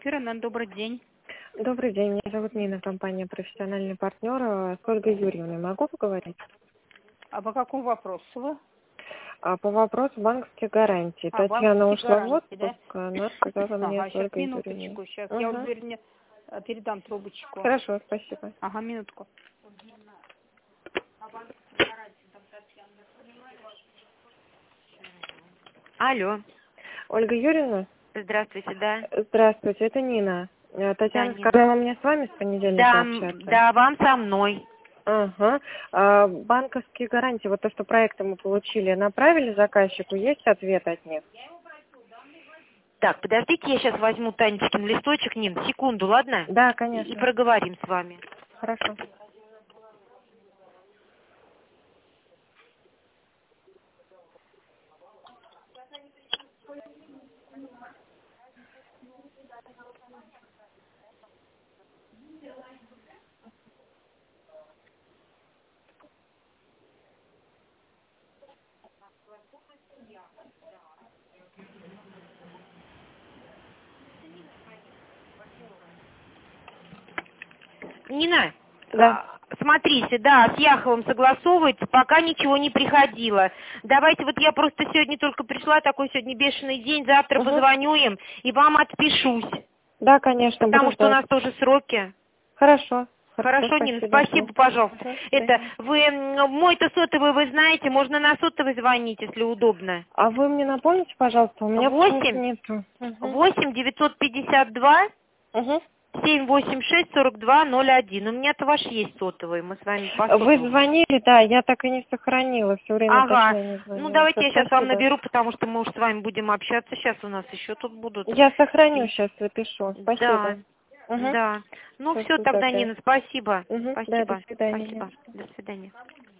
Кирана, добрый день. Добрый день, меня зовут Нина, компания «Профессиональный партнер». С Ольгой Юрьевной могу поговорить? А по какому вопросу вы? По вопросу банковских гарантий. Татьяна банковские ушла в гарантии, да? отпуск, она сказала мне Ага, с сейчас, Ольгой Юрьевной. минуточку. Сейчас я Угу. передам трубочку. Хорошо, спасибо. Ага, минутку. Алло, Ольга Юрьевна? здравствуйте, да. Здравствуйте, это Нина. Да, Татьяна Нина. сказала мне с вами с понедельника общаться. Да, вам со мной. Ага. Банковские гарантии, вот то, что проекты мы получили, направили заказчику, есть ответ от них? Так, подождите, я сейчас возьму Танечкин листочек, Нин, секунду, ладно? Да, И конечно. проговорим с вами. Хорошо. Нина, Да. смотрите, да, с Яховым согласовывается, пока ничего не приходило. Давайте, вот я просто сегодня только пришла, такой сегодня бешеный день, завтра Угу. позвоню им и вам отпишусь. Да, конечно, буду Потому что у ждать. нас тоже сроки. Хорошо. Хорошо, Нина, спасибо, пожалуйста. Ага, Это, да. мой-то сотовый, вы знаете, можно на сотовый звонить, если удобно. А вы мне напомните, пожалуйста, у меня почему-то 8 нету. Угу. 8 952 Угу. 786 4201. У меня-то ваш есть сотовый, мы с вами по Вы сотовому. звонили, да, я так и не сохранила, все время Ага. Татьяне Ну, звонила. давайте Всё, я сейчас вам спасибо. наберу, потому что мы уж с вами будем общаться. Сейчас у нас еще тут будут. Я сохраню, сейчас запишу. Да, Спасибо. Угу. да. Ну, Всё, все всё тогда, тогда. Нина, спасибо. Угу. Да, до Спасибо. свидания. Спасибо. До свидания.